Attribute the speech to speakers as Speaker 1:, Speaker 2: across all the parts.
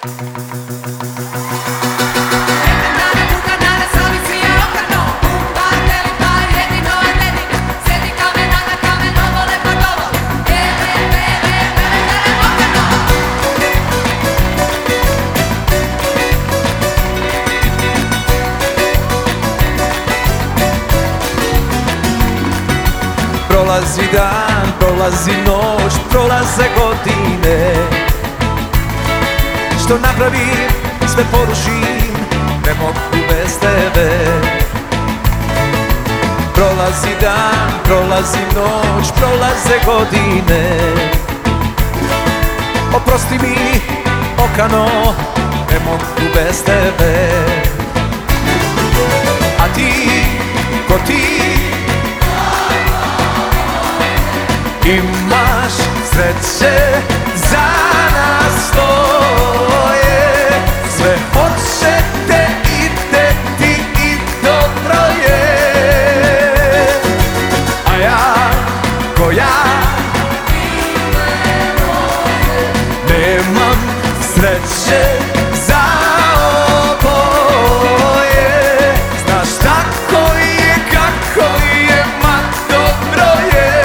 Speaker 1: Prolazi dan, prolazi noć, prolaze godine. Što napravim, sve porušim, ne mogu bez tebe. Prolazi dan, prolazi noć, prolaze godine. Oprosti mi, okano, ne mogu bez tebe. A ti, ko ti, imaš sreće za nas dvoje. Sve hoćete, ideti i dobro je. A ja, ko ja, nemam sreće za oboje. Znaš tako je, kako je, ma dobro je.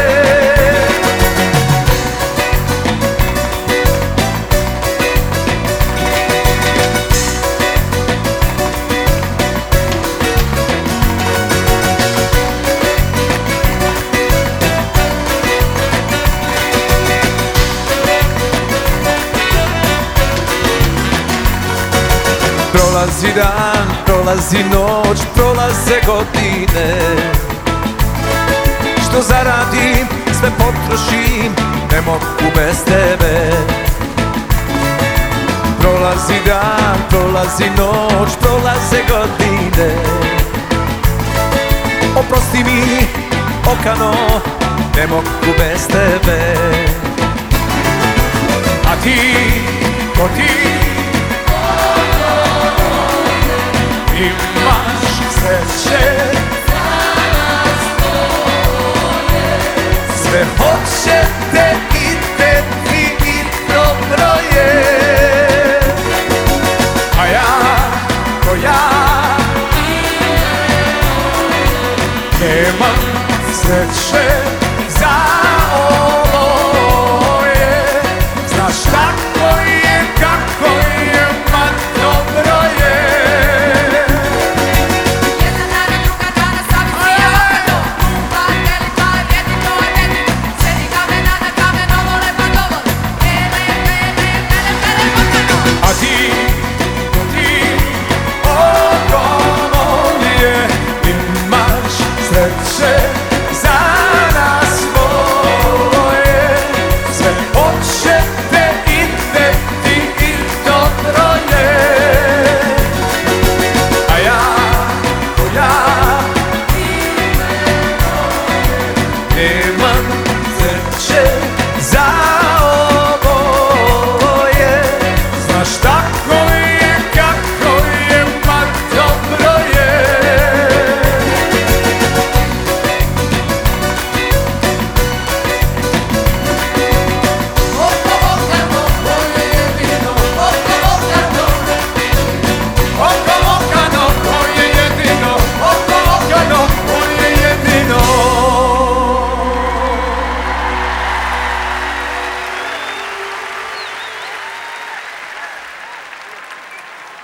Speaker 1: Prolazi dan, prolazi noć, prolaze godine. Što zaradim, sve potrošim, ne mogu bez tebe. Prolazi dan, prolazi noć, prolaze godine. Oprosti mi, okano, ne mogu bez tebe.